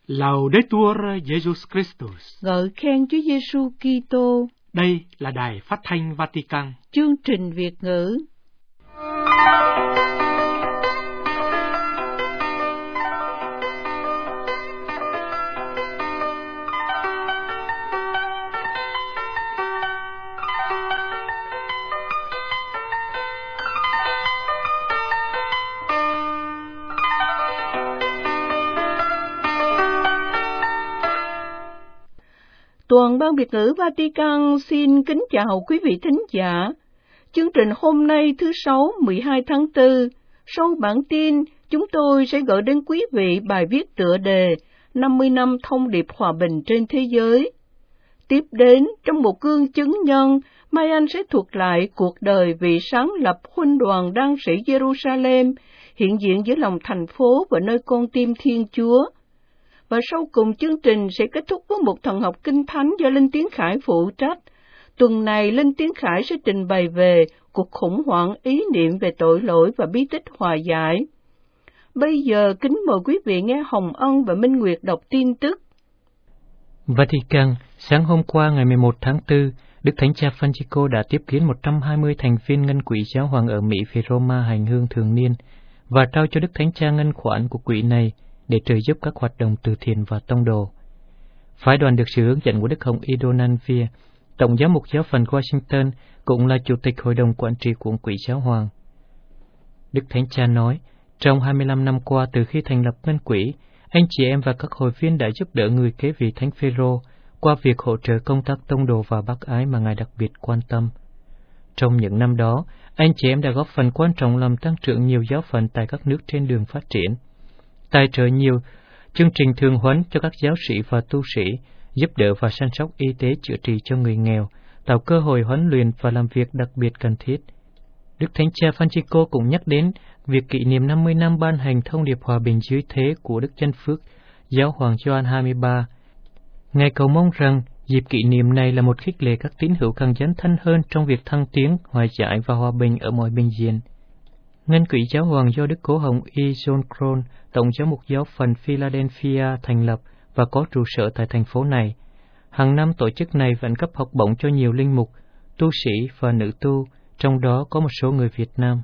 Laudetur Jesus Christus. Ngợi khen Chúa Giêsu Kitô. Đây là Đài Phát thanh Vatican. Chương trình Việt ngữ. Toàn ban Việt ngữ Vatican xin kính chào quý vị thính giả. Chương trình hôm nay thứ Sáu 12 tháng 4, sau bản tin, chúng tôi sẽ gửi đến quý vị bài viết tựa đề 50 năm thông điệp hòa bình trên thế giới. Tiếp đến, trong một gương chứng nhân, Mai Anh sẽ thuật lại cuộc đời vị sáng lập huynh đoàn đan sĩ Jerusalem, hiện diện giữa lòng thành phố và nơi con tim Thiên Chúa. Và sau cùng chương trình sẽ kết thúc với một thần học kinh thánh do Linh Tiến Khải phụ trách. Tuần này, Linh Tiến Khải sẽ trình bày về cuộc khủng hoảng ý niệm về tội lỗi và bí tích hòa giải. Bây giờ, kính mời quý vị nghe Hồng Ân và Minh Nguyệt đọc tin tức. Vatican, sáng hôm qua ngày 11 tháng 4, Đức Thánh Cha Francisco đã tiếp kiến 120 thành viên ngân quỹ giáo hoàng ở Mỹ về Roma hành hương thường niên và trao cho Đức Thánh Cha ngân khoản của quỹ này để trợ giúp các hoạt động từ thiện và tông đồ. Phái đoàn được sự hướng dẫn của Đức Hồng Y Donalvia, Tổng giám mục giáo phận Washington, cũng là Chủ tịch Hội đồng Quản trị của Quỹ Giáo hoàng. Đức Thánh Cha nói, trong 25 năm qua từ khi thành lập ngân quỹ, anh chị em và các hội viên đã giúp đỡ người kế vị Thánh Phêrô qua việc hỗ trợ công tác tông đồ và bác ái mà Ngài đặc biệt quan tâm. Trong những năm đó, anh chị em đã góp phần quan trọng làm tăng trưởng nhiều giáo phận tại các nước trên đường phát triển, tài trợ nhiều chương trình thường huấn cho các giáo sĩ và tu sĩ, giúp đỡ và chăm sóc y tế chữa trị cho người nghèo, tạo cơ hội huấn luyện và làm việc đặc biệt cần thiết. Đức Thánh Cha Francisco cũng nhắc đến việc kỷ niệm 50 năm ban hành thông điệp hòa bình dưới thế của Đức Chân Phước, Giáo hoàng Gioan 23. Ngài cầu mong rằng dịp kỷ niệm này là một khích lệ các tín hữu càng dấn thân hơn trong việc thăng tiến, hòa giải và hòa bình ở mọi bình diện. Ngân quỹ giáo hoàng do Đức Cố Hồng Y John Crone, Tổng giám mục giáo phận Philadelphia thành lập và có trụ sở tại thành phố này. Hàng năm tổ chức này vẫn cấp học bổng cho nhiều linh mục, tu sĩ và nữ tu, trong đó có một số người Việt Nam.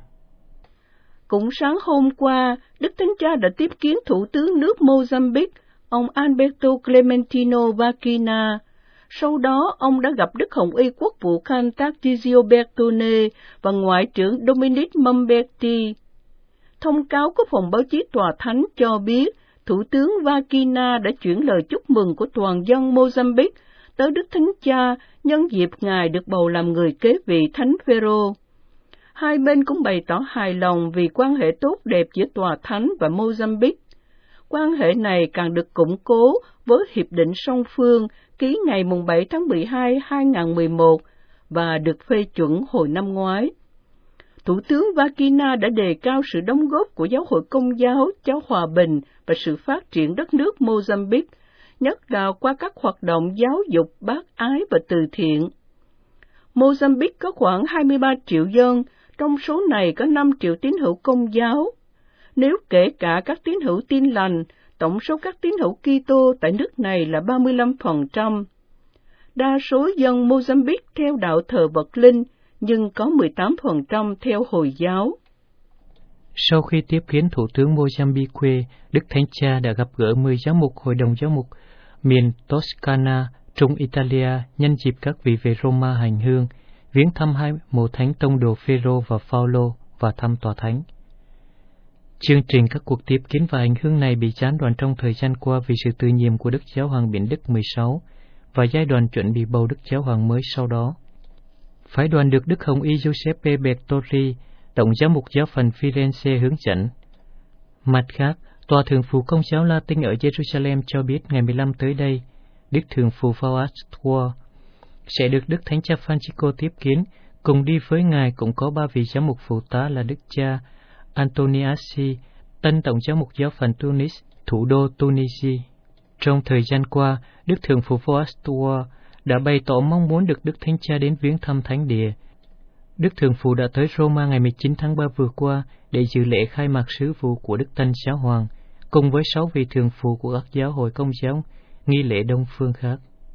Cũng sáng hôm qua, Đức Thánh Cha đã tiếp kiến Thủ tướng nước Mozambique, ông Alberto Clementino Vakina. Sau đó, ông đã gặp Đức Hồng Y Quốc vụ Khanh Tarcísio Bertone và Ngoại trưởng Dominic Mamberti. Thông cáo của phòng báo chí Tòa Thánh cho biết, Thủ tướng Vakina đã chuyển lời chúc mừng của toàn dân Mozambique tới Đức Thánh Cha nhân dịp Ngài được bầu làm người kế vị Thánh Phêrô. Hai bên cũng bày tỏ hài lòng vì quan hệ tốt đẹp giữa Tòa Thánh và Mozambique. Quan hệ này càng được củng cố với Hiệp định song phương ký ngày 7 tháng 12, 2011 và được phê chuẩn hồi năm ngoái. Thủ tướng Vakina đã đề cao sự đóng góp của Giáo hội Công giáo, Giáo hòa bình và sự phát triển đất nước Mozambique, nhất là qua các hoạt động giáo dục, bác ái và từ thiện. Mozambique có khoảng 23 triệu dân, trong số này có 5 triệu tín hữu Công giáo. Nếu kể cả các tín hữu Tin lành, tổng số các tín hữu Kitô tại nước này là 35%. Đa số dân Mozambique theo đạo thờ vật linh, nhưng có 18% theo Hồi giáo. Sau khi tiếp kiến Thủ tướng Mozambique, Đức Thánh Cha đã gặp gỡ 10 giám mục Hội đồng Giáo mục miền Toscana, Trung Italia nhân dịp các vị về Roma hành hương, viếng thăm hai mộ thánh tông đồ Phêrô và Phaolô và thăm tòa thánh. Chương trình các cuộc tiếp kiến và hành hương này bị gián đoạn trong thời gian qua vì sự từ nhiệm của Đức Giáo hoàng Biển Đức 16 và giai đoạn chuẩn bị bầu Đức Giáo hoàng mới sau đó. Phái đoàn được Đức Hồng Y Giuseppe Bertori, Tổng giám mục giáo phận Firenze hướng dẫn. Mặt khác, Tòa Thượng phụ Công giáo Latin ở Jerusalem cho biết ngày 15 tới đây, Đức Thượng phụ Fausto sẽ được Đức Thánh Cha Francisco tiếp kiến. Cùng đi với Ngài cũng có 3 vị giám mục phụ tá là Đức cha Antoniassi, tân Tổng giám mục giáo phận Tunis, thủ đô Tunisia. Trong thời gian qua, Đức Thượng phụ Fausto đã bày tỏ mong muốn được Đức Thánh Cha đến viếng thăm thánh địa. Đức Thượng phụ đã tới Roma ngày 19 tháng 3 vừa qua để dự lễ khai mạc sứ vụ của Đức Tân Giáo Hoàng, cùng với 6 vị thường phụ của các giáo hội Công giáo nghi lễ Đông phương khác.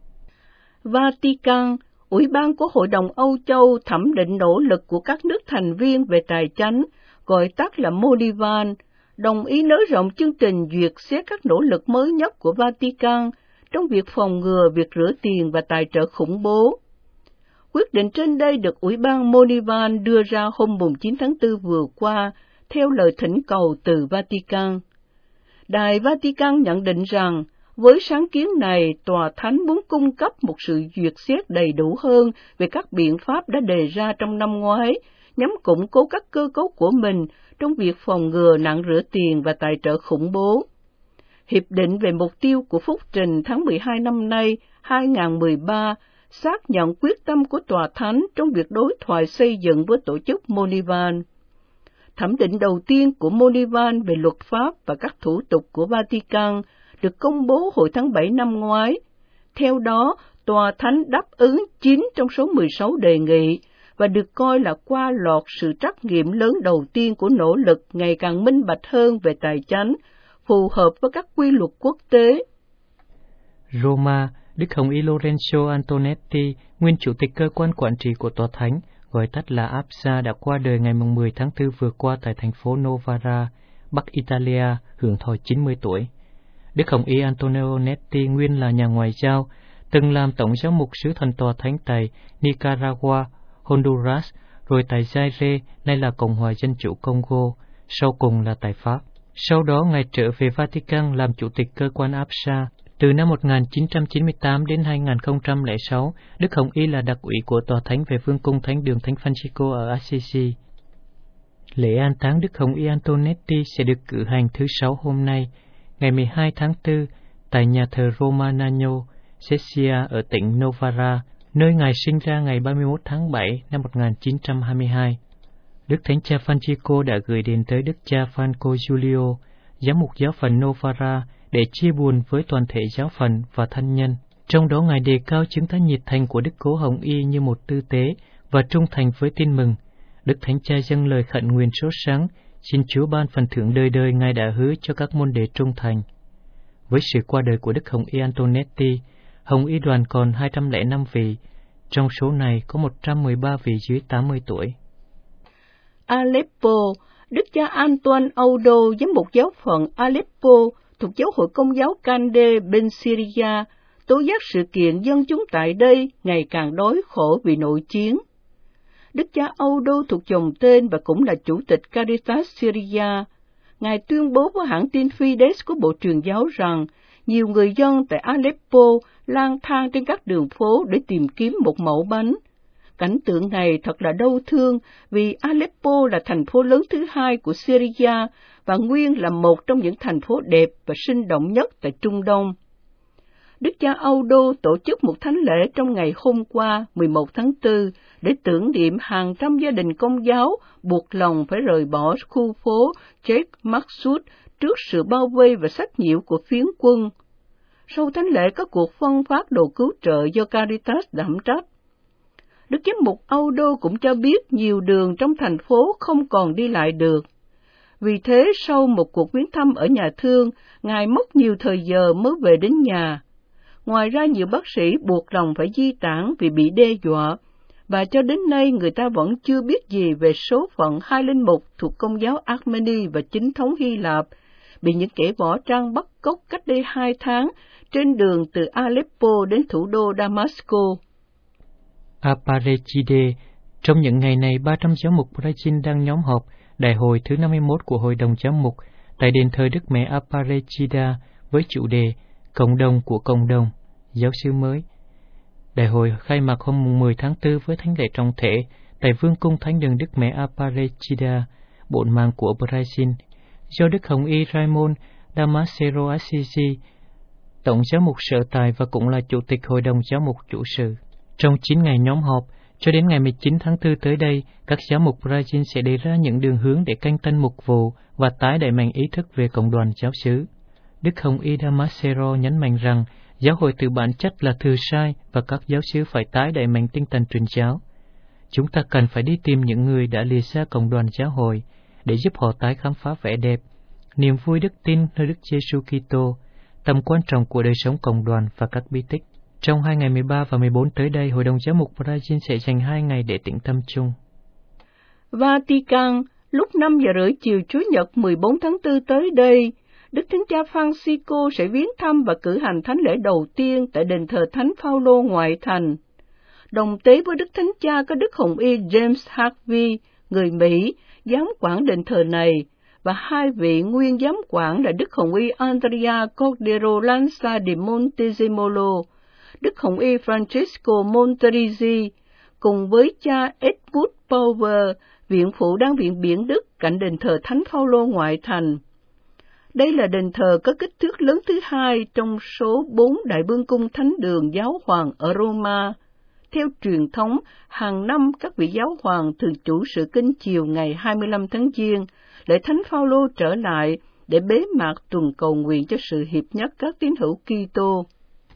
Vatican, Ủy ban của Hội đồng Âu Châu thẩm định nỗ lực của các nước thành viên về tài chánh, gọi tắt là Monivan, đồng ý nới rộng chương trình duyệt xét các nỗ lực mới nhất của Vatican trong việc phòng ngừa việc rửa tiền và tài trợ khủng bố. Quyết định trên đây được Ủy ban Monivan đưa ra hôm 9 tháng 4 vừa qua, theo lời thỉnh cầu từ Vatican. Đài Vatican nhận định rằng, với sáng kiến này, Tòa Thánh muốn cung cấp một sự duyệt xét đầy đủ hơn về các biện pháp đã đề ra trong năm ngoái, nhằm củng cố các cơ cấu của mình trong việc phòng ngừa nạn rửa tiền và tài trợ khủng bố. Hiệp định về mục tiêu của phúc trình tháng 12 năm nay, 2013, xác nhận quyết tâm của Tòa Thánh trong việc đối thoại xây dựng với tổ chức Monivan. Thẩm định đầu tiên của Monivan về luật pháp và các thủ tục của Vatican được công bố hồi tháng 7 năm ngoái. Theo đó, Tòa Thánh đáp ứng 9 trong số 16 đề nghị và được coi là qua lọt sự trắc nghiệm lớn đầu tiên của nỗ lực ngày càng minh bạch hơn về tài chánh, phù hợp với các quy luật quốc tế. Roma, Đức Hồng Y Lorenzo Antonetti, nguyên chủ tịch cơ quan quản trị của Tòa Thánh, gọi tắt là APSA, đã qua đời ngày 10 tháng 4 vừa qua tại thành phố Novara, Bắc Italia, hưởng thọ 90 tuổi. Đức Hồng Y Antonetti nguyên là nhà ngoại giao, từng làm tổng giám mục sứ thần Tòa Thánh tại Nicaragua, Honduras, rồi tại Zaire, nay là Cộng hòa Dân chủ Congo, sau cùng là tại Pháp. Sau đó, Ngài trở về Vatican làm chủ tịch cơ quan APSA. Từ năm 1998 đến 2006, Đức Hồng Y là đặc ủy của Tòa Thánh về Vương cung Thánh đường Thánh Francisco ở Assisi. Lễ an táng Đức Hồng Y Antonetti sẽ được cử hành thứ Sáu hôm nay, ngày 12 tháng 4, tại nhà thờ Romanano, Sesia ở tỉnh Novara, nơi Ngài sinh ra ngày 31 tháng 7 năm 1922. Đức Thánh Cha Francisco đã gửi đến tới Đức Cha Franco Giulio, giám mục giáo phận Novara, để chia buồn với toàn thể giáo phận và thân nhân. Trong đó Ngài đề cao chứng tỏ nhiệt thành của Đức Cố Hồng Y như một tư tế và trung thành với tin mừng. Đức Thánh Cha dâng lời khẩn nguyện sốt sắng, xin Chúa ban phần thưởng đời đời Ngài đã hứa cho các môn đệ trung thành. Với sự qua đời của Đức Hồng Y Antonetti, Hồng Y đoàn còn 205 vị, trong số này có 113 vị dưới 80 tuổi. Aleppo, Đức cha Antoine Audo, giám mục giáo phận Aleppo, thuộc giáo hội Công giáo Kande bên Syria, tố giác sự kiện dân chúng tại đây ngày càng đói khổ vì nội chiến. Đức cha Audo thuộc dòng tên và cũng là chủ tịch Caritas Syria. Ngài tuyên bố với hãng tin Fides của Bộ Truyền giáo rằng nhiều người dân tại Aleppo lang thang trên các đường phố để tìm kiếm một mẩu bánh. Cảnh tượng này thật là đau thương vì Aleppo là thành phố lớn thứ hai của Syria và nguyên là một trong những thành phố đẹp và sinh động nhất tại Trung Đông. Đức cha Audo tổ chức một thánh lễ trong ngày hôm qua 11 tháng 4 để tưởng niệm hàng trăm gia đình Công giáo buộc lòng phải rời bỏ khu phố Sheikh Maksud trước sự bao vây và sách nhiễu của phiến quân. Sau thánh lễ có cuộc phân phát đồ cứu trợ do Caritas đảm trách. Đức giám mục Audo cũng cho biết nhiều đường trong thành phố không còn đi lại được. Vì thế, sau một cuộc viếng thăm ở nhà thương, Ngài mất nhiều thời giờ mới về đến nhà. Ngoài ra, nhiều bác sĩ buộc lòng phải di tản vì bị đe dọa, và cho đến nay người ta vẫn chưa biết gì về số phận 2 linh mục thuộc Công giáo Armeni và chính thống Hy Lạp, bị những kẻ võ trang bắt cóc cách đây 2 tháng trên đường từ Aleppo đến thủ đô Damasco. Aparecide. Trong những ngày này, 300 giáo mục Brazil đang nhóm họp đại hội thứ 51 của Hội đồng Giáo mục tại đền thờ Đức Mẹ Aparecida với chủ đề Cộng đồng của cộng đồng, giáo sư mới. Đại hội khai mạc hôm 10 tháng 4 với thánh lễ trọng thể tại Vương cung Thánh đường Đức Mẹ Aparecida, bổn mạng của Brazil, do Đức Hồng Y Raimon Damasceno Assisi, tổng giáo mục sở tại và cũng là chủ tịch Hội đồng Giáo mục chủ sự. Trong 9 ngày nhóm họp, cho đến ngày 19 tháng 4 tới đây, các giáo mục Brazil sẽ đề ra những đường hướng để canh tân mục vụ và tái đẩy mạnh ý thức về cộng đoàn giáo xứ. Đức Hồng Y Damasceno nhấn mạnh rằng giáo hội từ bản chất là thừa sai và các giáo xứ phải tái đẩy mạnh tinh thần truyền giáo. Chúng ta cần phải đi tìm những người đã lìa xa cộng đoàn giáo hội để giúp họ tái khám phá vẻ đẹp, niềm vui đức tin nơi Đức Giêsu Kitô, tầm quan trọng của đời sống cộng đoàn và các bí tích. Trong 2 ngày 13 và 14 tới đây, Hội đồng Giám mục Brazil sẽ dành 2 ngày để tĩnh tâm chung. Vatican, lúc 5:30 chiều Chủ nhật 14 tháng 4 tới đây, Đức Thánh Cha Francisco sẽ viếng thăm và cử hành thánh lễ đầu tiên tại đền thờ Thánh Phaolô ngoại thành. Đồng tế với Đức Thánh Cha có Đức Hồng Y James Harvey, người Mỹ, giám quản đền thờ này, và 2 vị nguyên giám quản là Đức Hồng Y Andrea Cordero Lanza de Montezemolo, Đức Hồng Y Francesco Monterisi, cùng với cha Edmund Power, viện phụ đang viện Biển Đức cạnh đền thờ Thánh Phaolô ngoại thành. Đây là đền thờ có kích thước lớn thứ 2 trong số 4 đại vương cung thánh đường giáo hoàng ở Roma. Theo truyền thống, hàng năm các vị giáo hoàng thường chủ sự kính chiều ngày 25 tháng Giêng, lễ Thánh Phaolô trở lại để bế mạc tuần cầu nguyện cho sự hiệp nhất các tín hữu Kitô.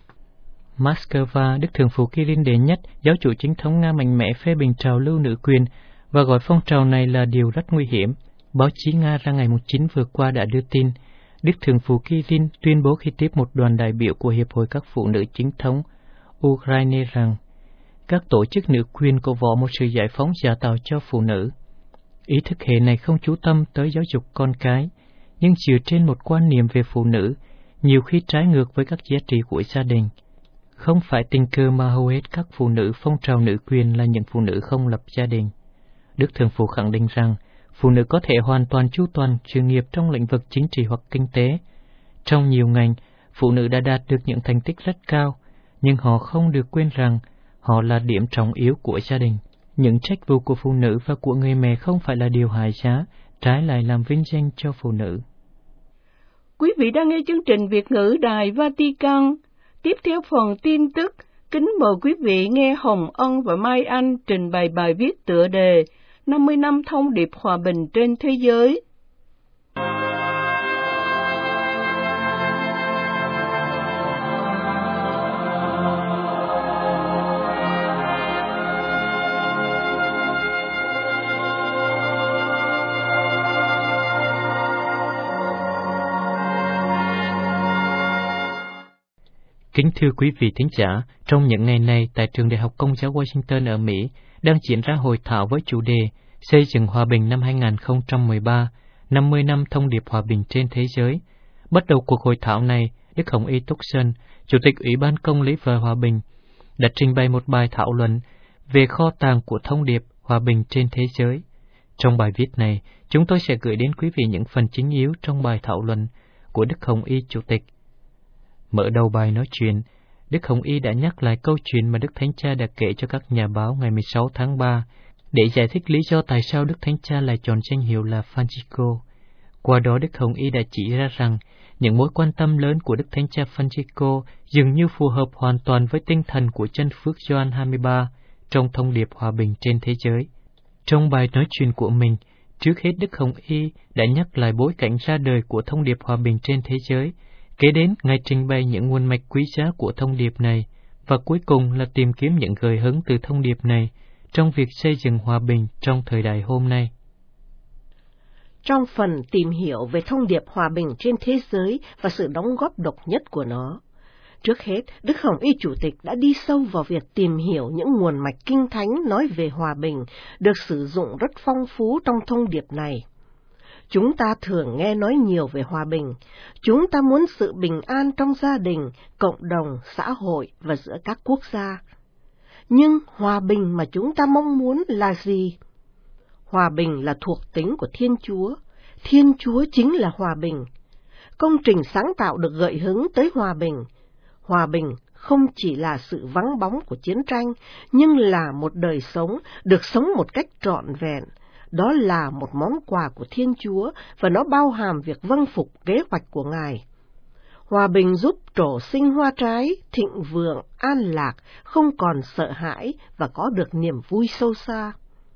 Moscow, Đức Thượng phụ Kirill đệ nhất, giáo chủ chính thống Nga mạnh mẽ phê bình trào lưu nữ quyền và gọi phong trào này là điều rất nguy hiểm. Báo chí Nga ra ngày 9 vừa qua đã đưa tin, Đức Thượng phụ Kirill tuyên bố khi tiếp một đoàn đại biểu của Hiệp hội các phụ nữ chính thống Ukraine rằng các tổ chức nữ quyền cổ võ một sự giải phóng giả tạo cho phụ nữ. Ý thức hệ này không chú tâm tới giáo dục con cái, nhưng dựa trên một quan niệm về phụ nữ, nhiều khi trái ngược với các giá trị của gia đình. Không phải tình cờ mà hầu hết các phụ nữ phong trào nữ quyền là những phụ nữ không lập gia đình. Đức Thượng phụ khẳng định rằng, phụ nữ có thể hoàn toàn chu toàn sự nghiệp trong lĩnh vực chính trị hoặc kinh tế. Trong nhiều ngành, phụ nữ đã đạt được những thành tích rất cao, nhưng họ không được quên rằng họ là điểm trọng yếu của gia đình. Những trách vụ của phụ nữ và của người mẹ không phải là điều hại giá, trái lại làm vinh danh cho phụ nữ. Quý vị đang nghe chương trình Việt ngữ Đài Vatican. Tiếp theo phần tin tức, kính mời quý vị nghe Hồng Ân và Mai Anh trình bày bài viết tựa đề 50 năm thông điệp hòa bình trên thế giới. Kính thưa quý vị thính giả, trong những ngày này tại Trường Đại học Công giáo Washington ở Mỹ đang diễn ra hội thảo với chủ đề Xây dựng hòa bình năm 2013, 50 năm thông điệp hòa bình trên thế giới. Bắt đầu cuộc hội thảo này, Đức Hồng Y Tucson, Chủ tịch Ủy ban Công lý và Hòa bình, đã trình bày một bài thảo luận về kho tàng của thông điệp hòa bình trên thế giới. Trong bài viết này, chúng tôi sẽ gửi đến quý vị những phần chính yếu trong bài thảo luận của Đức Hồng Y Chủ tịch. Mở đầu bài nói chuyện, Đức Hồng Y đã nhắc lại câu chuyện mà Đức Thánh Cha đã kể cho các nhà báo ngày 16 tháng 3 để giải thích lý do tại sao Đức Thánh Cha lại chọn danh hiệu là Francisco. Qua đó Đức Hồng Y đã chỉ ra rằng những mối quan tâm lớn của Đức Thánh Cha Francisco dường như phù hợp hoàn toàn với tinh thần của chân phước Gioan 23 trong thông điệp hòa bình trên thế giới. Trong bài nói chuyện của mình, trước hết Đức Hồng Y đã nhắc lại bối cảnh ra đời của thông điệp hòa bình trên thế giới, kế đến Ngài trình bày những nguồn mạch quý giá của thông điệp này, và cuối cùng là tìm kiếm những gợi hứng từ thông điệp này trong việc xây dựng hòa bình trong thời đại hôm nay. Trong phần tìm hiểu về thông điệp hòa bình trên thế giới và sự đóng góp độc nhất của nó, trước hết, Đức Hồng Y Chủ tịch đã đi sâu vào việc tìm hiểu những nguồn mạch kinh thánh nói về hòa bình được sử dụng rất phong phú trong thông điệp này. Chúng ta thường nghe nói nhiều về hòa bình. Chúng ta muốn sự bình an trong gia đình, cộng đồng, xã hội và giữa các quốc gia. Nhưng hòa bình mà chúng ta mong muốn là gì? Hòa bình là thuộc tính của Thiên Chúa. Thiên Chúa chính là hòa bình. Công trình sáng tạo được gợi hứng tới hòa bình. Hòa bình không chỉ là sự vắng bóng của chiến tranh, nhưng là một đời sống được sống một cách trọn vẹn. Đó là một món quà của Thiên Chúa và nó bao hàm việc vâng phục kế hoạch của Ngài. Hòa bình giúp trổ sinh hoa trái, thịnh vượng, an lạc, không còn sợ hãi và có được niềm vui sâu xa.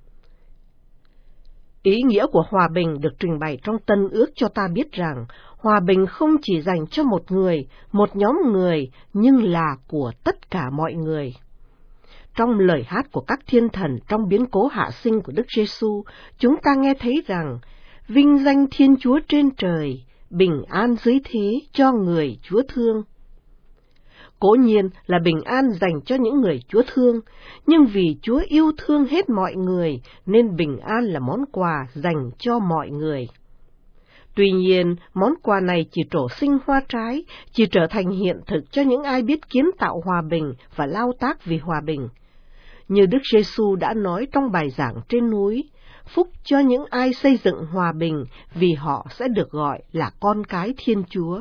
Ý nghĩa của hòa bình được trình bày trong Tân Ước cho ta biết rằng hòa bình không chỉ dành cho một người, một nhóm người, nhưng là của tất cả mọi người. Trong lời hát của các thiên thần trong biến cố hạ sinh của Đức Giêsu, chúng ta nghe thấy rằng: Vinh danh Thiên Chúa trên trời, bình an dưới thế cho người Chúa thương. Cố nhiên là bình an dành cho những người Chúa thương, nhưng vì Chúa yêu thương hết mọi người, nên bình an là món quà dành cho mọi người. Tuy nhiên, món quà này chỉ trổ sinh hoa trái, chỉ trở thành hiện thực cho những ai biết kiến tạo hòa bình và lao tác vì hòa bình. Như Đức Giêsu đã nói trong bài giảng trên núi, phúc cho những ai xây dựng hòa bình, vì họ sẽ được gọi là con cái Thiên Chúa.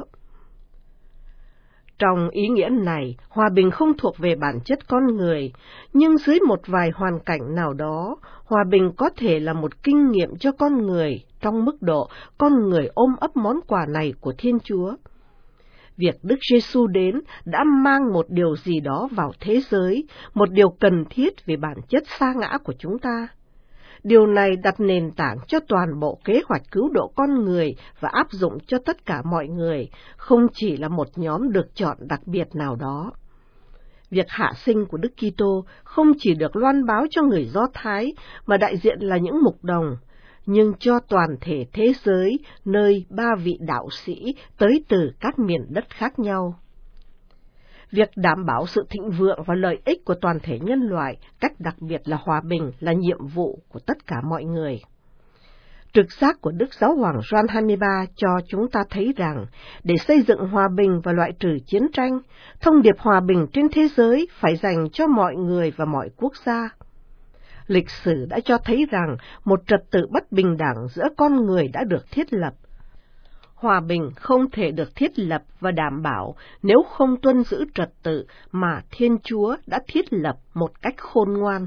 Trong ý nghĩa này, hòa bình không thuộc về bản chất con người, nhưng dưới một vài hoàn cảnh nào đó, hòa bình có thể là một kinh nghiệm cho con người, trong mức độ con người ôm ấp món quà này của Thiên Chúa. Việc Đức Giêsu đến đã mang một điều gì đó vào thế giới, một điều cần thiết về bản chất sa ngã của chúng ta. Điều này đặt nền tảng cho toàn bộ kế hoạch cứu độ con người và áp dụng cho tất cả mọi người, không chỉ là một nhóm được chọn đặc biệt nào đó. Việc hạ sinh của Đức Kitô không chỉ được loan báo cho người Do Thái, mà đại diện là những mục đồng, nhưng cho toàn thể thế giới, nơi 3 vị đạo sĩ tới từ các miền đất khác nhau. Việc đảm bảo sự thịnh vượng và lợi ích của toàn thể nhân loại, cách đặc biệt là hòa bình, là nhiệm vụ của tất cả mọi người. Trực giác của Đức Giáo hoàng Gioan 23 cho chúng ta thấy rằng, để xây dựng hòa bình và loại trừ chiến tranh, thông điệp hòa bình trên thế giới phải dành cho mọi người và mọi quốc gia. Lịch sử đã cho thấy rằng một trật tự bất bình đẳng giữa con người đã được thiết lập. Hòa bình không thể được thiết lập và đảm bảo nếu không tuân giữ trật tự mà Thiên Chúa đã thiết lập một cách khôn ngoan.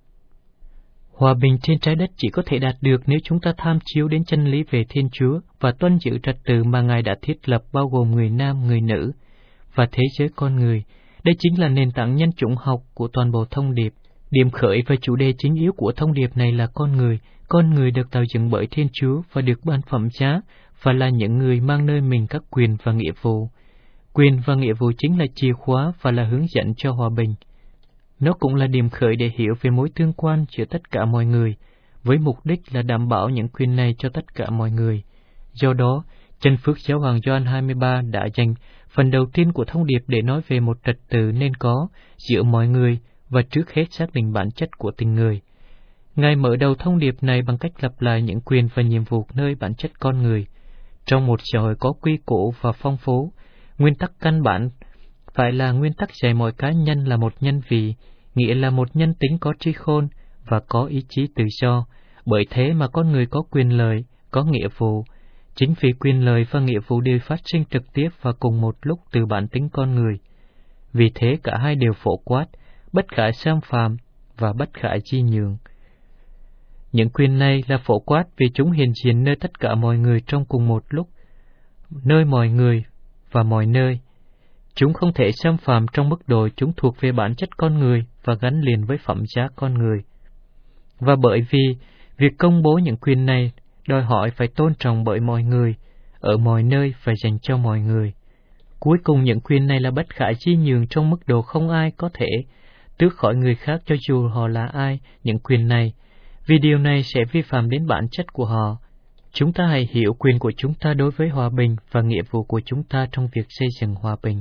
Hòa bình trên trái đất chỉ có thể đạt được nếu chúng ta tham chiếu đến chân lý về Thiên Chúa và tuân giữ trật tự mà Ngài đã thiết lập, bao gồm người nam, người nữ và thế giới con người. Đây chính là nền tảng nhân chủng học của toàn bộ thông điệp. Điểm khởi và chủ đề chính yếu của thông điệp này là con người. Con người được tạo dựng bởi Thiên Chúa và được ban phẩm giá, và là những người mang nơi mình các quyền và nghĩa vụ. Quyền và nghĩa vụ chính là chìa khóa và là hướng dẫn cho hòa bình. Nó cũng là điểm khởi để hiểu về mối tương quan giữa tất cả mọi người, với mục đích là đảm bảo những quyền này cho tất cả mọi người. Do đó, Chân Phước Giáo hoàng Gioan 23 đã dành phần đầu tiên của thông điệp để nói về một trật tự nên có giữa mọi người và trước hết xác định bản chất của tình người. Ngài mở đầu thông điệp này bằng cách lặp lại những quyền và nhiệm vụ nơi bản chất con người. Trong một xã hội có quy củ và phong phú, nguyên tắc căn bản phải là nguyên tắc dạy mọi cá nhân là một nhân vị, nghĩa là một nhân tính có trí khôn và có ý chí tự do. Bởi thế mà con người có quyền lợi, có nghĩa vụ. Chính vì quyền lợi và nghĩa vụ đều phát sinh trực tiếp và cùng một lúc từ bản tính con người. Vì thế cả hai đều phổ quát, bất khả xâm phạm và bất khả chi nhượng. Những quyền này là phổ quát vì chúng hiện diện nơi tất cả mọi người trong cùng một lúc, nơi mọi người và mọi nơi. Chúng không thể xâm phạm trong mức độ chúng thuộc về bản chất con người và gắn liền với phẩm giá con người. Và bởi vì việc công bố những quyền này đòi hỏi phải tôn trọng bởi mọi người, ở mọi nơi và dành cho mọi người. Cuối cùng những quyền này là bất khả chi nhượng trong mức độ không ai có thể tước khỏi người khác cho dù họ là ai những quyền này, vì điều này sẽ vi phạm đến bản chất của họ. Chúng ta hãy hiểu quyền của chúng ta đối với hòa bình và nghĩa vụ của chúng ta trong việc xây dựng hòa bình.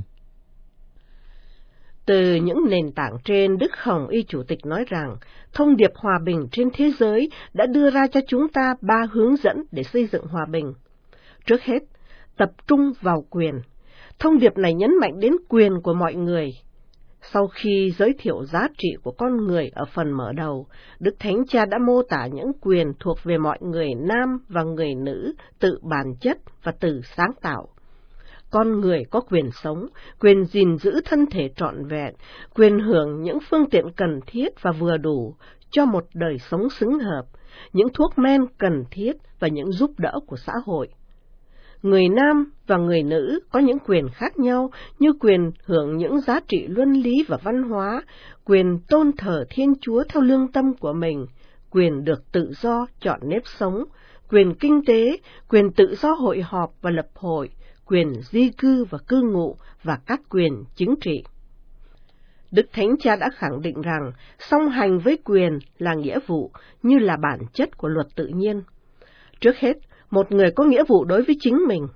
Từ những nền tảng trên, Đức Hồng Y Chủ tịch nói rằng, thông điệp hòa bình trên thế giới đã đưa ra cho chúng ta 3 hướng dẫn để xây dựng hòa bình. Trước hết, tập trung vào quyền. Thông điệp này nhấn mạnh đến quyền của mọi người. Sau khi giới thiệu giá trị của con người ở phần mở đầu, Đức Thánh Cha đã mô tả những quyền thuộc về mọi người nam và người nữ, tự bản chất và từ sáng tạo. Con người có quyền sống, quyền gìn giữ thân thể trọn vẹn, quyền hưởng những phương tiện cần thiết và vừa đủ cho một đời sống xứng hợp, những thuốc men cần thiết và những giúp đỡ của xã hội. Người nam và người nữ có những quyền khác nhau như quyền hưởng những giá trị luân lý và văn hóa, quyền tôn thờ Thiên Chúa theo lương tâm của mình, quyền được tự do chọn nếp sống, quyền kinh tế, quyền tự do hội họp và lập hội, quyền di cư và cư ngụ và các quyền chính trị. Đức Thánh Cha đã khẳng định rằng song hành với quyền là nghĩa vụ như là bản chất của luật tự nhiên. Trước hết, một người có nghĩa vụ đối với chính mình.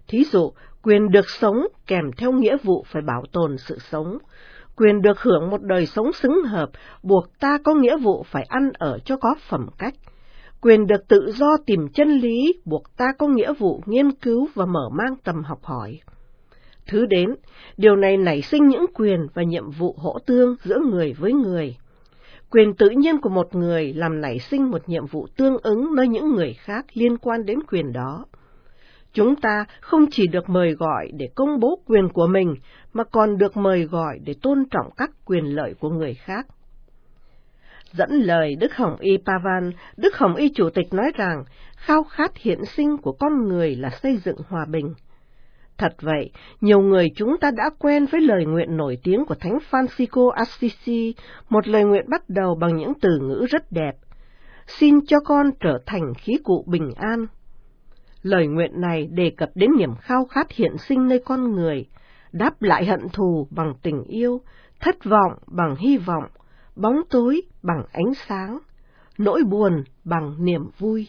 Thí dụ, quyền được sống kèm theo nghĩa vụ phải bảo tồn sự sống. Quyền được hưởng một đời sống xứng hợp buộc ta có nghĩa vụ phải ăn ở cho có phẩm cách. Quyền được tự do tìm chân lý buộc ta có nghĩa vụ nghiên cứu và mở mang tầm học hỏi. Thứ đến, điều này nảy sinh những quyền và nhiệm vụ hỗ tương giữa người với người. Quyền tự nhiên của một người làm nảy sinh một nhiệm vụ tương ứng nơi những người khác liên quan đến quyền đó. Chúng ta không chỉ được mời gọi để công bố quyền của mình, mà còn được mời gọi để tôn trọng các quyền lợi của người khác. Dẫn lời Đức Hồng Y Pavan, Đức Hồng Y Chủ tịch nói rằng, khao khát hiện sinh của con người là xây dựng hòa bình. Thật vậy, nhiều người chúng ta đã quen với lời nguyện nổi tiếng của Thánh Francisco Assisi, một lời nguyện bắt đầu bằng những từ ngữ rất đẹp. Xin cho con trở thành khí cụ bình an. Lời nguyện này đề cập đến niềm khao khát hiện sinh nơi con người, đáp lại hận thù bằng tình yêu, thất vọng bằng hy vọng, bóng tối bằng ánh sáng, nỗi buồn bằng niềm vui.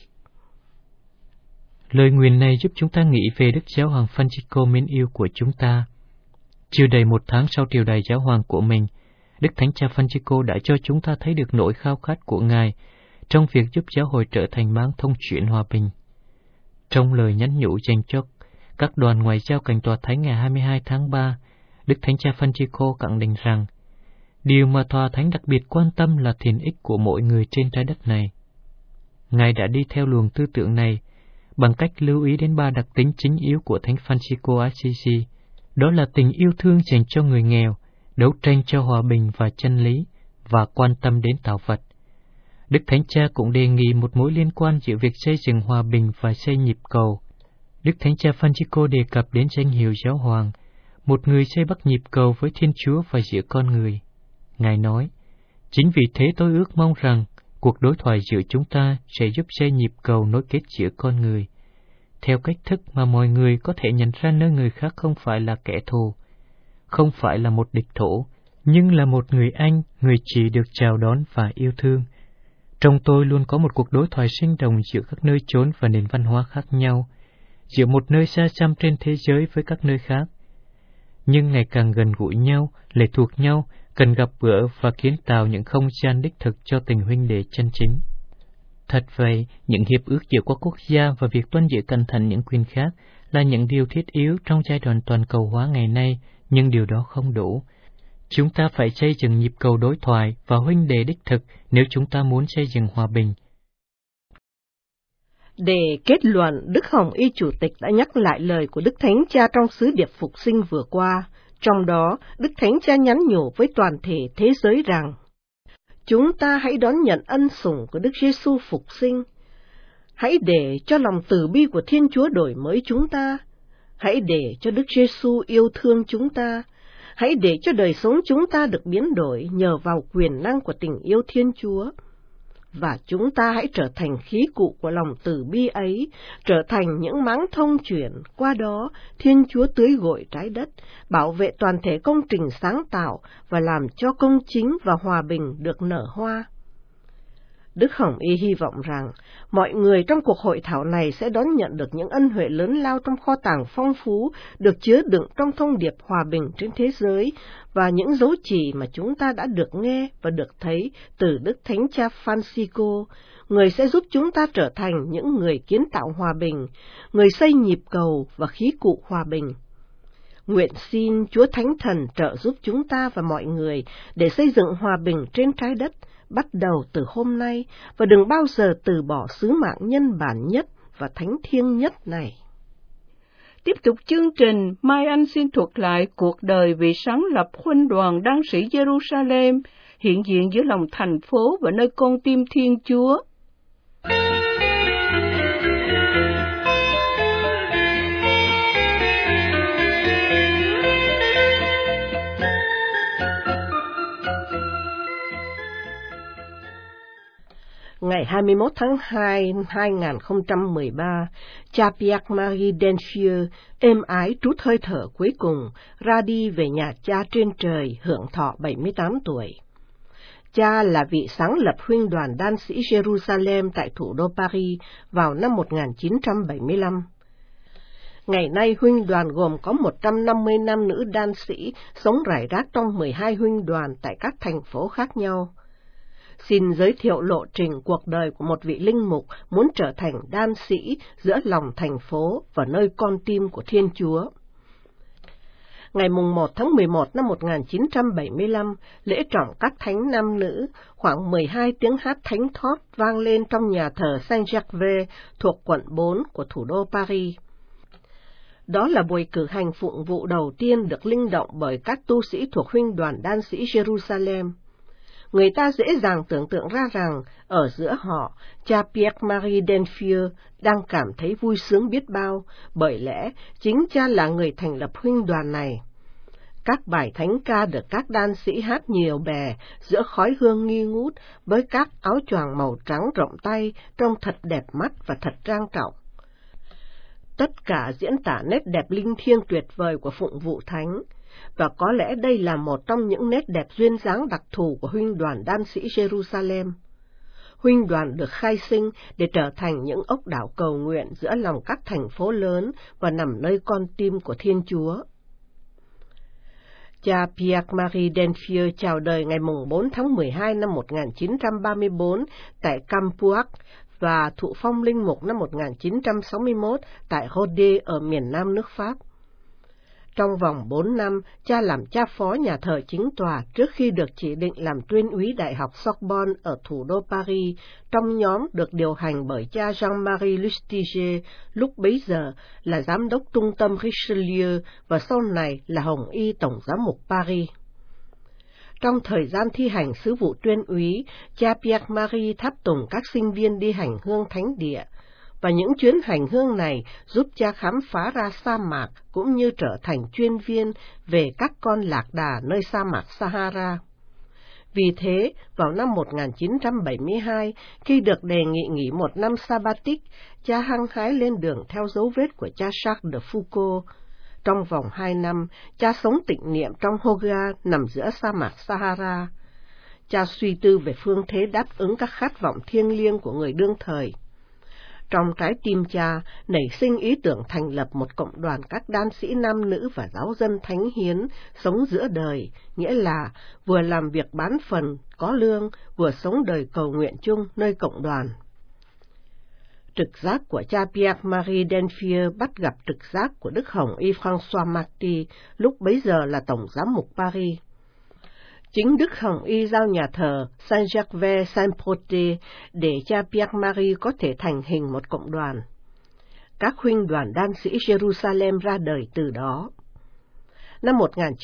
Lời nguyền này giúp chúng ta nghĩ về Đức Giáo Hoàng Francisco mến yêu của chúng ta. Chưa đầy 1 tháng sau triều đại giáo hoàng của mình, Đức Thánh Cha Francisco đã cho chúng ta thấy được nỗi khao khát của Ngài trong việc giúp giáo hội trở thành mang thông chuyện hòa bình. Trong lời nhắn nhủ dành cho các đoàn ngoại giao cảnh tòa thánh ngày 22 tháng 3, Đức Thánh Cha Francisco khẳng định rằng, điều mà tòa thánh đặc biệt quan tâm là thiện ích của mỗi người trên trái đất này. Ngài đã đi theo luồng tư tưởng này bằng cách lưu ý đến 3 đặc tính chính yếu của Thánh Francisco Assisi, đó là tình yêu thương dành cho người nghèo, đấu tranh cho hòa bình và chân lý, và quan tâm đến tạo vật. Đức Thánh Cha cũng đề nghị một mối liên quan giữa việc xây dựng hòa bình và xây nhịp cầu. Đức Thánh Cha Francisco đề cập đến danh hiệu giáo hoàng, một người xây bắt nhịp cầu với Thiên Chúa và giữa con người. Ngài nói, chính vì thế tôi ước mong rằng cuộc đối thoại giữa chúng ta sẽ giúp xây nhịp cầu nối kết giữa con người, theo cách thức mà mọi người có thể nhận ra nơi người khác không phải là kẻ thù, không phải là một địch thủ, nhưng là một người anh, người chị được chào đón và yêu thương. Trong tôi luôn có một cuộc đối thoại sinh động giữa các nơi chốn và nền văn hóa khác nhau, giữa một nơi xa xăm trên thế giới với các nơi khác, nhưng ngày càng gần gũi nhau, lệ thuộc nhau, cần gặp gỡ và kiến tạo những không gian đích thực cho tình huynh đệ chân chính. Thật vậy, những hiệp ước giữa các quốc gia và việc tuân giữ cẩn thận những quyền khác là những điều thiết yếu trong giai đoạn toàn cầu hóa ngày nay, nhưng điều đó không đủ. Chúng ta phải xây dựng nhịp cầu đối thoại và huynh đệ đích thực nếu chúng ta muốn xây dựng hòa bình. Để kết luận, Đức Hồng Y Chủ tịch đã nhắc lại lời của Đức Thánh Cha trong sứ điệp phục sinh vừa qua. Trong đó, Đức Thánh Cha nhắn nhủ với toàn thể thế giới rằng, chúng ta hãy đón nhận ân sủng của Đức Giêsu phục sinh. Hãy để cho lòng từ bi của Thiên Chúa đổi mới chúng ta. Hãy để cho Đức Giêsu yêu thương chúng ta. Hãy để cho đời sống chúng ta được biến đổi nhờ vào quyền năng của tình yêu Thiên Chúa. Và chúng ta hãy trở thành khí cụ của lòng từ bi ấy, trở thành những máng thông chuyển, qua đó Thiên Chúa tưới gội trái đất, bảo vệ toàn thể công trình sáng tạo và làm cho công chính và hòa bình được nở hoa. Đức Hồng Y hy vọng rằng mọi người trong cuộc hội thảo này sẽ đón nhận được những ân huệ lớn lao trong kho tàng phong phú được chứa đựng trong thông điệp hòa bình trên thế giới và những dấu chỉ mà chúng ta đã được nghe và được thấy từ Đức Thánh Cha Francisco, người sẽ giúp chúng ta trở thành những người kiến tạo hòa bình, người xây nhịp cầu và khí cụ hòa bình. Nguyện xin Chúa Thánh Thần trợ giúp chúng ta và mọi người để xây dựng hòa bình trên trái đất, bắt đầu từ hôm nay, và đừng bao giờ từ bỏ sứ mạng nhân bản nhất và thánh thiêng nhất này. Tiếp tục chương trình, Mai Anh xin thuật lại cuộc đời vị sáng lập huynh đoàn đan sĩ Jerusalem, hiện diện giữa lòng thành phố và nơi con tim Thiên Chúa. Ngày 21 tháng 2 năm 2013, cha Pierre-Marie Denfieux êm ái trút hơi thở cuối cùng, ra đi về nhà cha trên trời hưởng thọ 78 tuổi. Cha là vị sáng lập huynh đoàn đan sĩ Jerusalem tại thủ đô Paris vào năm 1975. Ngày nay huynh đoàn gồm có 150 nam nữ đan sĩ sống rải rác trong 12 huynh đoàn tại các thành phố khác nhau. Xin giới thiệu lộ trình cuộc đời của một vị linh mục muốn trở thành đan sĩ giữa lòng thành phố và nơi con tim của Thiên Chúa. Ngày 1 tháng 11 năm 1975, lễ trọng các thánh nam nữ, khoảng 12 tiếng hát thánh thót vang lên trong nhà thờ Saint-Gervais thuộc quận 4 của thủ đô Paris. Đó là buổi cử hành phụng vụ đầu tiên được linh động bởi các tu sĩ thuộc huynh đoàn đan sĩ Jerusalem. Người ta dễ dàng tưởng tượng ra rằng, ở giữa họ, cha Pierre-Marie Denfieux đang cảm thấy vui sướng biết bao, bởi lẽ chính cha là người thành lập huynh đoàn này. Các bài thánh ca được các đan sĩ hát nhiều bè giữa khói hương nghi ngút với các áo choàng màu trắng rộng tay trông thật đẹp mắt và thật trang trọng. Tất cả diễn tả nét đẹp linh thiêng tuyệt vời của phụng vụ thánh, và có lẽ đây là một trong những nét đẹp duyên dáng đặc thù của huynh đoàn đan sĩ Jerusalem. Huynh đoàn được khai sinh để trở thành những ốc đảo cầu nguyện giữa lòng các thành phố lớn và nằm nơi con tim của Thiên Chúa. Cha Pierre-Marie Denfieux chào đời ngày 4 tháng 12 năm 1934 tại Campuac và thụ phong linh mục năm 1961 tại Rodez ở miền Nam nước Pháp. Trong vòng 4 năm, cha làm cha phó nhà thờ chính tòa trước khi được chỉ định làm tuyên úy Đại học Sorbonne ở thủ đô Paris, trong nhóm được điều hành bởi cha Jean-Marie Lustiger, lúc bấy giờ là giám đốc trung tâm Richelieu và sau này là Hồng Y Tổng giám mục Paris. Trong thời gian thi hành sứ vụ tuyên úy, cha Pierre-Marie tháp tùng các sinh viên đi hành hương thánh địa, và những chuyến hành hương này giúp cha khám phá ra sa mạc cũng như trở thành chuyên viên về các con lạc đà nơi sa mạc Sahara. Vì thế, vào năm 1972, khi được đề nghị nghỉ một năm sabbatic, cha hăng hái lên đường theo dấu vết của cha Charles de Foucault. Trong vòng 2 năm, cha sống tịnh niệm trong Hoga nằm giữa sa mạc Sahara. Cha suy tư về phương thế đáp ứng các khát vọng thiêng liêng của người đương thời. Trong trái tim cha nảy sinh ý tưởng thành lập một cộng đoàn các đan sĩ nam nữ và giáo dân thánh hiến sống giữa đời, nghĩa là vừa làm việc bán phần, có lương, vừa sống đời cầu nguyện chung nơi cộng đoàn. Trực giác của cha Pierre-Marie Denfieux bắt gặp trực giác của Đức Hồng Y François Marty, lúc bấy giờ là Tổng giám mục Paris. Chính Đức Hồng Y giao nhà thờ Saint-Gervais Saint-Protais để cha Pierre-Marie có thể thành hình một cộng đoàn. Các huynh đoàn đan sĩ Jerusalem ra đời từ đó. Năm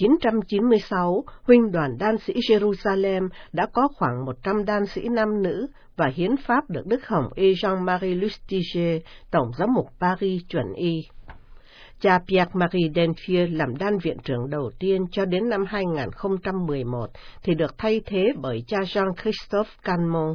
1996, huynh đoàn đan sĩ Jerusalem đã có khoảng 100 đan sĩ nam nữ và hiến pháp được Đức Hồng Y Jean-Marie Lustiger, Tổng giám mục Paris chuẩn y. Cha Pierre-Marie Denfieux làm đan viện trưởng đầu tiên cho đến năm 2011 thì được thay thế bởi cha Jean-Christophe Canmon.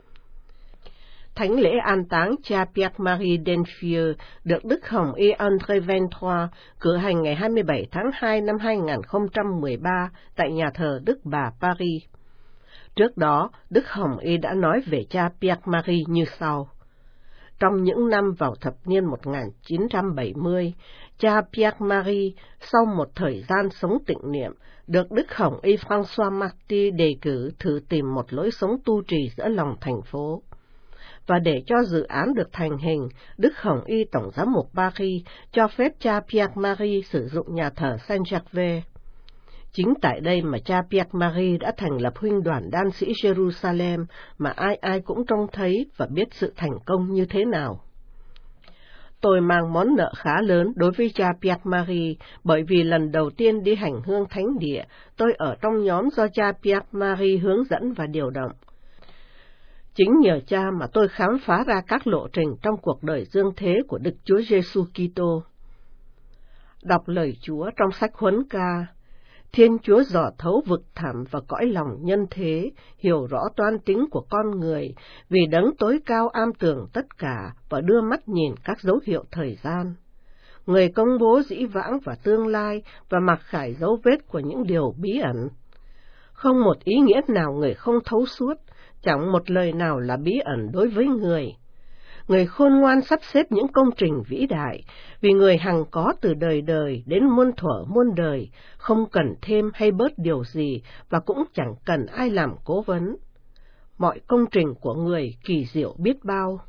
Thánh lễ an táng cha Pierre-Marie Denfieux được Đức Hồng Y André 23 cử hành ngày 27 tháng 2 năm 2013 tại nhà thờ Đức Bà Paris. Trước đó, Đức Hồng Y đã nói về cha Pierre-Marie như sau. Trong những năm vào thập niên 1970, cha Pierre-Marie, sau một thời gian sống tịnh niệm, được Đức Hồng Y François Marty đề cử thử tìm một lối sống tu trì giữa lòng thành phố. Và để cho dự án được thành hình, Đức Hồng Y Tổng giám mục Paris cho phép cha Pierre-Marie sử dụng nhà thờ Saint-Gervais. Chính tại đây mà cha Pierre-Marie đã thành lập huynh đoàn đan sĩ Jerusalem mà ai ai cũng trông thấy và biết sự thành công như thế nào. Tôi mang món nợ khá lớn đối với cha Pierre-Marie bởi vì lần đầu tiên đi hành hương thánh địa, tôi ở trong nhóm do cha Pierre-Marie hướng dẫn và điều động. Chính nhờ cha mà tôi khám phá ra các lộ trình trong cuộc đời dương thế của Đức Chúa Giêsu Kitô. Đọc lời Chúa trong sách Huấn Ca. Thiên Chúa dò thấu vực thẳm và cõi lòng nhân thế, hiểu rõ toan tính của con người, vì đấng tối cao am tường tất cả và đưa mắt nhìn các dấu hiệu thời gian. Người công bố dĩ vãng và tương lai và mặc khải dấu vết của những điều bí ẩn. Không một ý nghĩa nào người không thấu suốt, chẳng một lời nào là bí ẩn đối với người. người khôn ngoan sắp xếp những công trình vĩ đại, vì người hằng có từ đời đời đến muôn thuở muôn đời, không cần thêm hay bớt điều gì và cũng chẳng cần ai làm cố vấn. Mọi công trình của người kỳ diệu biết bao.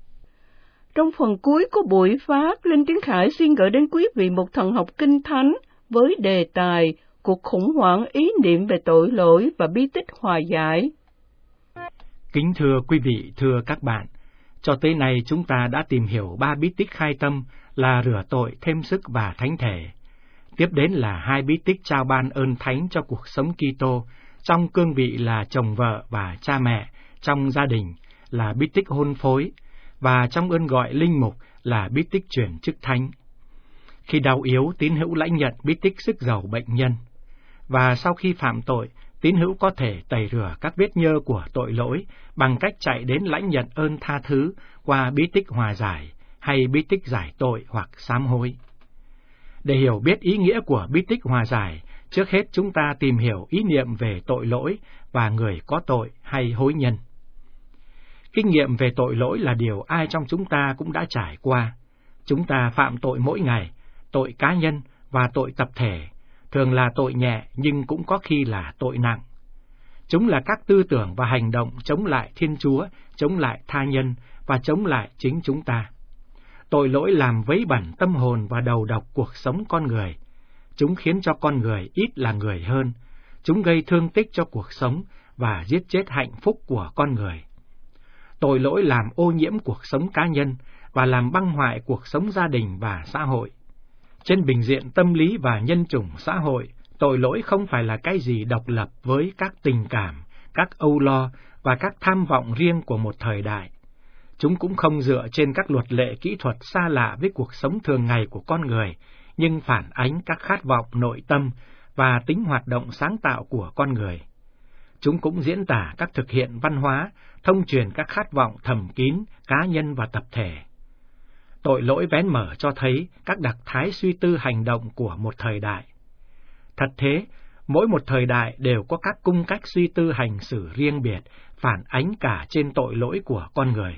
Trong phần cuối của buổi phát, Linh Tiến Khải xin gửi đến quý vị một thần học kinh thánh với đề tài cuộc khủng hoảng ý niệm về tội lỗi và bí tích hòa giải. Kính thưa quý vị, thưa các bạn, cho tới nay chúng ta đã tìm hiểu 3 bí tích khai tâm là rửa tội, thêm sức và thánh thể. Tiếp đến là 2 bí tích trao ban ơn thánh cho cuộc sống Kitô trong cương vị là chồng vợ và cha mẹ, trong gia đình là bí tích hôn phối, và trong ơn gọi linh mục là bí tích chuyển chức thánh. Khi đau yếu, tín hữu lãnh nhận bí tích sức giàu bệnh nhân. Và sau khi phạm tội, tín hữu có thể tẩy rửa các vết nhơ của tội lỗi bằng cách chạy đến lãnh nhận ơn tha thứ qua bí tích hòa giải hay bí tích giải tội hoặc sám hối. Để hiểu biết ý nghĩa của bí tích hòa giải, trước hết chúng ta tìm hiểu ý niệm về tội lỗi và người có tội hay hối nhân. Kinh nghiệm về tội lỗi là điều ai trong chúng ta cũng đã trải qua. Chúng ta phạm tội mỗi ngày, tội cá nhân và tội tập thể, thường là tội nhẹ nhưng cũng có khi là tội nặng. Chúng là các tư tưởng và hành động chống lại Thiên Chúa, chống lại tha nhân và chống lại chính chúng ta. Tội lỗi làm vấy bẩn tâm hồn và đầu độc cuộc sống con người. Chúng khiến cho con người ít là người hơn. Chúng gây thương tích cho cuộc sống và giết chết hạnh phúc của con người. Tội lỗi làm ô nhiễm cuộc sống cá nhân và làm băng hoại cuộc sống gia đình và xã hội. Trên bình diện tâm lý và nhân chủng xã hội, tội lỗi không phải là cái gì độc lập với các tình cảm, các âu lo và các tham vọng riêng của một thời đại. Chúng cũng không dựa trên các luật lệ kỹ thuật xa lạ với cuộc sống thường ngày của con người, nhưng phản ánh các khát vọng nội tâm và tính hoạt động sáng tạo của con người. Chúng cũng diễn tả các thực hiện văn hóa, thông truyền các khát vọng thầm kín, cá nhân và tập thể. Tội lỗi vén mở cho thấy các đặc thái suy tư hành động của một thời đại. Thật thế, mỗi một thời đại đều có các cung cách suy tư hành xử riêng biệt, phản ánh cả trên tội lỗi của con người.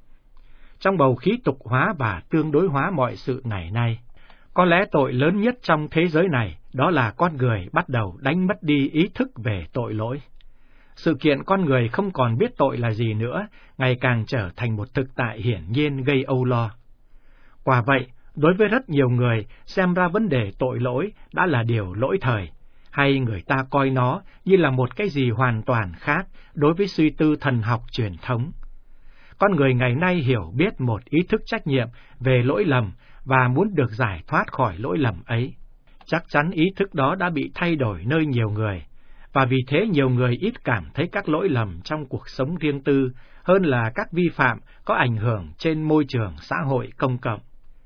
Trong bầu khí tục hóa và tương đối hóa mọi sự ngày nay, có lẽ tội lớn nhất trong thế giới này đó là con người bắt đầu đánh mất đi ý thức về tội lỗi. Sự kiện con người không còn biết tội là gì nữa, ngày càng trở thành một thực tại hiển nhiên gây âu lo. Quả vậy, đối với rất nhiều người, xem ra vấn đề tội lỗi đã là điều lỗi thời, hay người ta coi nó như là một cái gì hoàn toàn khác đối với suy tư thần học truyền thống. Con người ngày nay hiểu biết một ý thức trách nhiệm về lỗi lầm và muốn được giải thoát khỏi lỗi lầm ấy. Chắc chắn ý thức đó đã bị thay đổi nơi nhiều người, và vì thế nhiều người ít cảm thấy các lỗi lầm trong cuộc sống riêng tư hơn là các vi phạm có ảnh hưởng trên môi trường xã hội công cộng.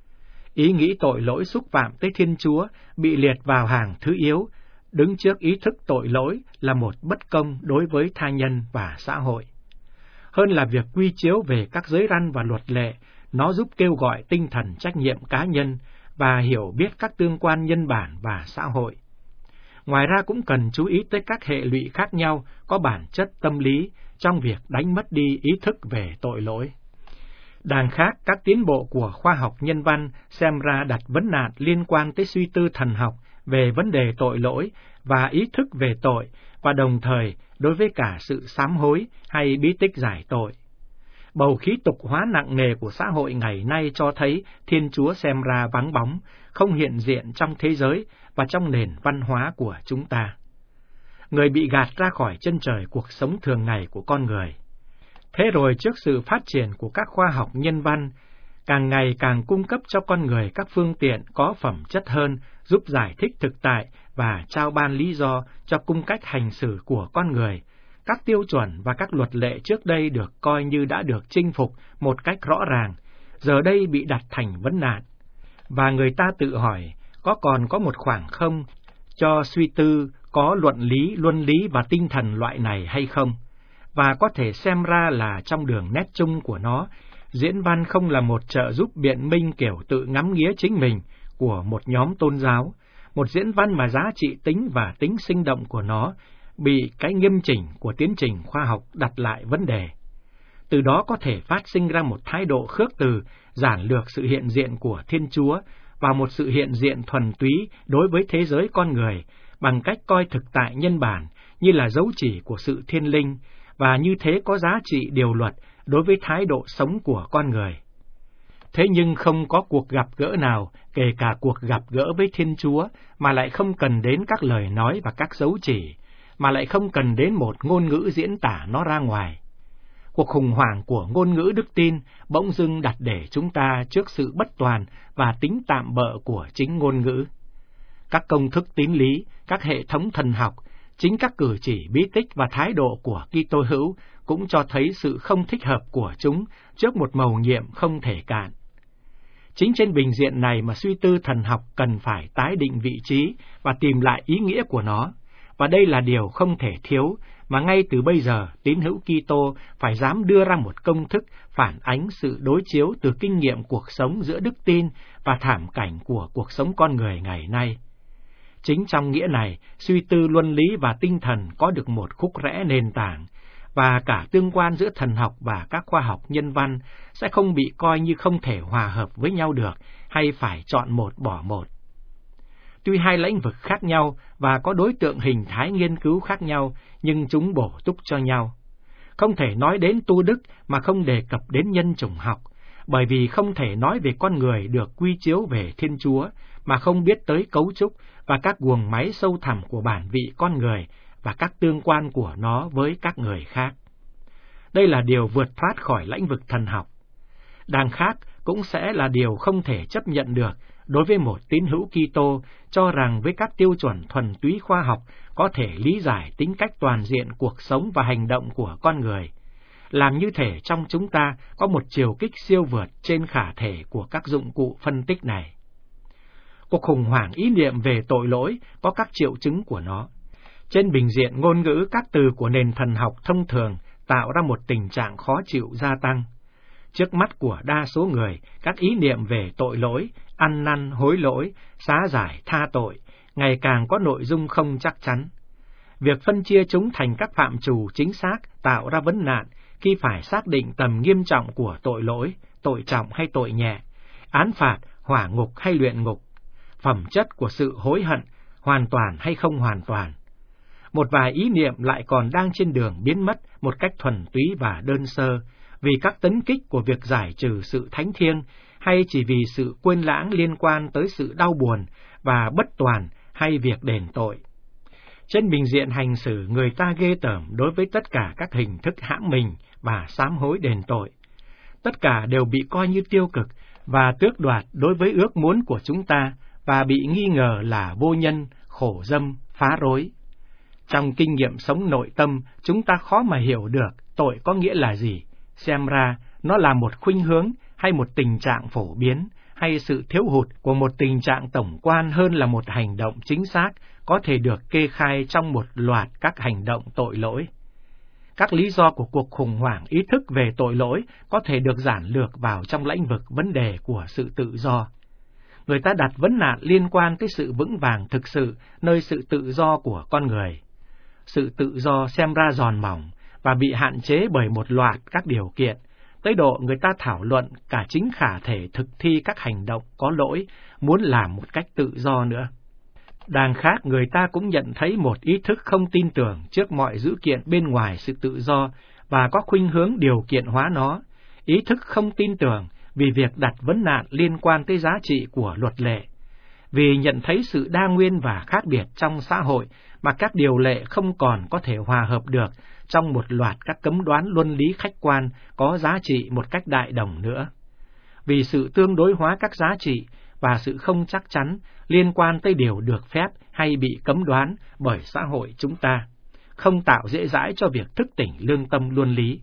Ý nghĩ tội lỗi xúc phạm tới Thiên Chúa bị liệt vào hàng thứ yếu, đứng trước ý thức tội lỗi là một bất công đối với tha nhân và xã hội. Hơn là việc quy chiếu về các giới răn và luật lệ, nó giúp kêu gọi tinh thần trách nhiệm cá nhân và hiểu biết các tương quan nhân bản và xã hội. Ngoài ra cũng cần chú ý tới các hệ lụy khác nhau có bản chất tâm lý trong việc đánh mất đi ý thức về tội lỗi. Đằng khác, các tiến bộ của khoa học nhân văn xem ra đặt vấn nạn liên quan tới suy tư thần học về vấn đề tội lỗi và ý thức về tội, và đồng thời đối với cả sự sám hối hay bí tích giải tội. Bầu khí tục hóa nặng nề của xã hội ngày nay cho thấy Thiên Chúa xem ra vắng bóng, không hiện diện trong thế giới và trong nền văn hóa của chúng ta. Người bị gạt ra khỏi chân trời cuộc sống thường ngày của con người. Thế rồi trước sự phát triển của các khoa học nhân văn, càng ngày càng cung cấp cho con người các phương tiện có phẩm chất hơn, giúp giải thích thực tại và trao ban lý do cho cung cách hành xử của con người. Các tiêu chuẩn và các luật lệ trước đây được coi như đã được chinh phục một cách rõ ràng, giờ đây bị đặt thành vấn nạn. Và người ta tự hỏi, còn có một khoảng không cho suy tư có luận lý, luân lý và tinh thần loại này hay không? Và có thể xem ra là trong đường nét chung của nó, diễn văn không là một trợ giúp biện minh kiểu tự ngắm nghía chính mình của một nhóm tôn giáo, một diễn văn mà giá trị tính và tính sinh động của nó bị cái nghiêm chỉnh của tiến trình khoa học đặt lại vấn đề. Từ đó có thể phát sinh ra một thái độ khước từ, giản lược sự hiện diện của Thiên Chúa và một sự hiện diện thuần túy đối với thế giới con người, bằng cách coi thực tại nhân bản như là dấu chỉ của sự thiên linh, và như thế có giá trị điều luật đối với thái độ sống của con người. Thế nhưng không có cuộc gặp gỡ nào, kể cả cuộc gặp gỡ với Thiên Chúa, mà lại không cần đến các lời nói và các dấu chỉ, mà lại không cần đến một ngôn ngữ diễn tả nó ra ngoài. Cuộc khủng hoảng của ngôn ngữ đức tin bỗng dưng đặt để chúng ta trước sự bất toàn và tính tạm bợ của chính ngôn ngữ. Các công thức tín lý, các hệ thống thần học, chính các cử chỉ bí tích và thái độ của Kitô hữu cũng cho thấy sự không thích hợp của chúng trước một mầu nhiệm không thể cạn. Chính trên bình diện này mà suy tư thần học cần phải tái định vị trí và tìm lại ý nghĩa của nó, và đây là điều không thể thiếu mà ngay từ bây giờ tín hữu Kitô phải dám đưa ra một công thức phản ánh sự đối chiếu từ kinh nghiệm cuộc sống giữa đức tin và thảm cảnh của cuộc sống con người ngày nay. Chính trong nghĩa này, suy tư luân lý và tinh thần có được một khúc rẽ nền tảng, và cả tương quan giữa thần học và các khoa học nhân văn sẽ không bị coi như không thể hòa hợp với nhau được, hay phải chọn một bỏ một. Tuy hai lĩnh vực khác nhau và có đối tượng hình thái nghiên cứu khác nhau, nhưng chúng bổ túc cho nhau. Không thể nói đến tu đức mà không đề cập đến nhân chủng học, bởi vì không thể nói về con người được quy chiếu về Thiên Chúa mà không biết tới cấu trúc và các guồng máy sâu thẳm của bản vị con người và các tương quan của nó với các người khác. Đây là điều vượt thoát khỏi lĩnh vực thần học. Đằng khác cũng sẽ là điều không thể chấp nhận được đối với một tín hữu Kitô cho rằng với các tiêu chuẩn thuần túy khoa học có thể lý giải tính cách toàn diện cuộc sống và hành động của con người, làm như thể trong chúng ta có một chiều kích siêu vượt trên khả thể của các dụng cụ phân tích này. Cuộc khủng hoảng ý niệm về tội lỗi có các triệu chứng của nó. Trên bình diện ngôn ngữ, các từ của nền thần học thông thường tạo ra một tình trạng khó chịu gia tăng. Trước mắt của đa số người, các ý niệm về tội lỗi, ăn năn, hối lỗi, xá giải, tha tội, ngày càng có nội dung không chắc chắn. Việc phân chia chúng thành các phạm trù chính xác tạo ra vấn nạn khi phải xác định tầm nghiêm trọng của tội lỗi, tội trọng hay tội nhẹ, án phạt, hỏa ngục hay luyện ngục, phẩm chất của sự hối hận, hoàn toàn hay không hoàn toàn. Một vài ý niệm lại còn đang trên đường biến mất một cách thuần túy và đơn sơ, vì các tấn kích của việc giải trừ sự thánh thiêng, hay chỉ vì sự quên lãng liên quan tới sự đau buồn và bất toàn hay việc đền tội. Trên bình diện hành xử, người ta ghê tởm đối với tất cả các hình thức hãm mình và sám hối đền tội. Tất cả đều bị coi như tiêu cực và tước đoạt đối với ước muốn của chúng ta, và bị nghi ngờ là vô nhân, khổ dâm, phá rối. Trong kinh nghiệm sống nội tâm, chúng ta khó mà hiểu được tội có nghĩa là gì. Xem ra, nó là một khuynh hướng hay một tình trạng phổ biến, hay sự thiếu hụt của một tình trạng tổng quan hơn là một hành động chính xác có thể được kê khai trong một loạt các hành động tội lỗi. Các lý do của cuộc khủng hoảng ý thức về tội lỗi có thể được giản lược vào trong lĩnh vực vấn đề của sự tự do. Người ta đặt vấn nạn liên quan tới sự vững vàng thực sự nơi sự tự do của con người. Sự tự do xem ra giòn mỏng và bị hạn chế bởi một loạt các điều kiện, tới độ người ta thảo luận cả chính khả thể thực thi các hành động có lỗi, muốn làm một cách tự do nữa. Đằng khác, người ta cũng nhận thấy một ý thức không tin tưởng trước mọi dữ kiện bên ngoài sự tự do và có khuynh hướng điều kiện hóa nó. Ý thức không tin tưởng vì việc đặt vấn nạn liên quan tới giá trị của luật lệ, vì nhận thấy sự đa nguyên và khác biệt trong xã hội mà các điều lệ không còn có thể hòa hợp được trong một loạt các cấm đoán luân lý khách quan có giá trị một cách đại đồng nữa. Vì sự tương đối hóa các giá trị và sự không chắc chắn liên quan tới điều được phép hay bị cấm đoán bởi xã hội chúng ta, không tạo dễ dãi cho việc thức tỉnh lương tâm luân lý.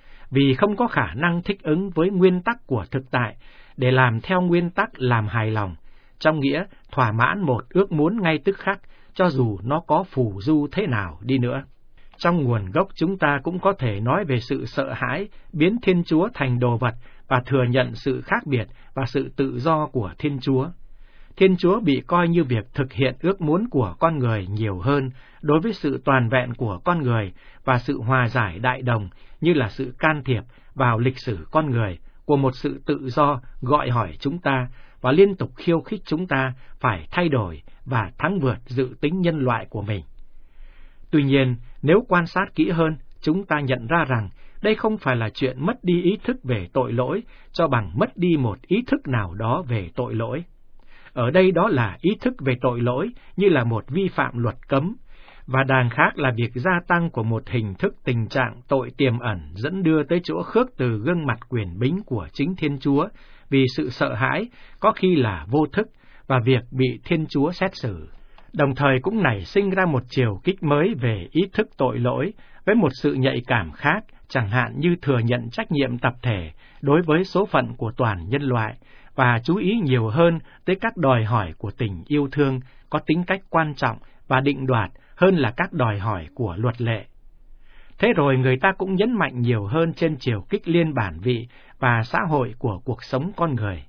Vì không có khả năng thích ứng với nguyên tắc của thực tại để làm theo nguyên tắc làm hài lòng, trong nghĩa thỏa mãn một ước muốn ngay tức khắc, cho dù nó có phù du thế nào đi nữa. Trong nguồn gốc chúng ta cũng có thể nói về sự sợ hãi biến Thiên Chúa thành đồ vật và thừa nhận sự khác biệt và sự tự do của Thiên Chúa. Thiên Chúa bị coi như việc thực hiện ước muốn của con người nhiều hơn đối với sự toàn vẹn của con người và sự hòa giải đại đồng như là sự can thiệp vào lịch sử con người của một sự tự do gọi hỏi chúng ta và liên tục khiêu khích chúng ta phải thay đổi và thắng vượt dự tính nhân loại của mình. Tuy nhiên, nếu quan sát kỹ hơn, chúng ta nhận ra rằng đây không phải là chuyện mất đi ý thức về tội lỗi cho bằng mất đi một ý thức nào đó về tội lỗi. Ở đây đó là ý thức về tội lỗi như là một vi phạm luật cấm, và đàng khác là việc gia tăng của một hình thức tình trạng tội tiềm ẩn dẫn đưa tới chỗ khước từ gương mặt quyền bính của chính Thiên Chúa vì sự sợ hãi, có khi là vô thức, và việc bị Thiên Chúa xét xử. Đồng thời cũng nảy sinh ra một chiều kích mới về ý thức tội lỗi với một sự nhạy cảm khác, chẳng hạn như thừa nhận trách nhiệm tập thể đối với số phận của toàn nhân loại và chú ý nhiều hơn tới các đòi hỏi của tình yêu thương có tính cách quan trọng và định đoạt hơn là các đòi hỏi của luật lệ. Thế rồi người ta cũng nhấn mạnh nhiều hơn trên chiều kích liên bản vị và xã hội của cuộc sống con người.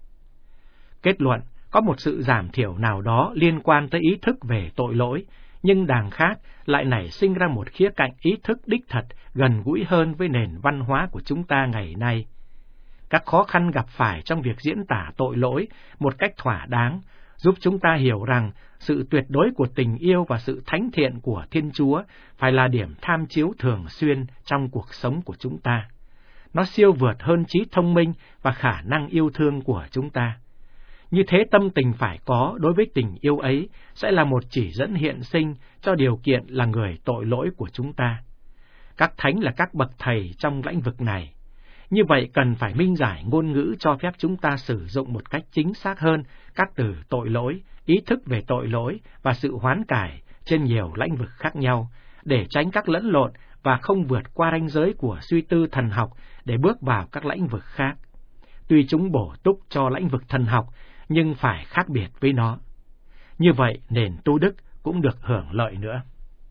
Kết luận, có một sự giảm thiểu nào đó liên quan tới ý thức về tội lỗi, nhưng đàng khác lại nảy sinh ra một khía cạnh ý thức đích thật gần gũi hơn với nền văn hóa của chúng ta ngày nay. Các khó khăn gặp phải trong việc diễn tả tội lỗi một cách thỏa đáng giúp chúng ta hiểu rằng sự tuyệt đối của tình yêu và sự thánh thiện của Thiên Chúa phải là điểm tham chiếu thường xuyên trong cuộc sống của chúng ta. Nó siêu vượt hơn trí thông minh và khả năng yêu thương của chúng ta. Như thế tâm tình phải có đối với tình yêu ấy sẽ là một chỉ dẫn hiện sinh cho điều kiện là người tội lỗi của chúng ta. Các thánh là các bậc thầy trong lĩnh vực này. Như vậy cần phải minh giải ngôn ngữ cho phép chúng ta sử dụng một cách chính xác hơn các từ tội lỗi, ý thức về tội lỗi và sự hoán cải trên nhiều lĩnh vực khác nhau, để tránh các lẫn lộn và không vượt qua ranh giới của suy tư thần học để bước vào các lĩnh vực khác. Tuy chúng bổ túc cho lĩnh vực thần học, nhưng phải khác biệt với nó. Như vậy, nền tu đức cũng được hưởng lợi nữa.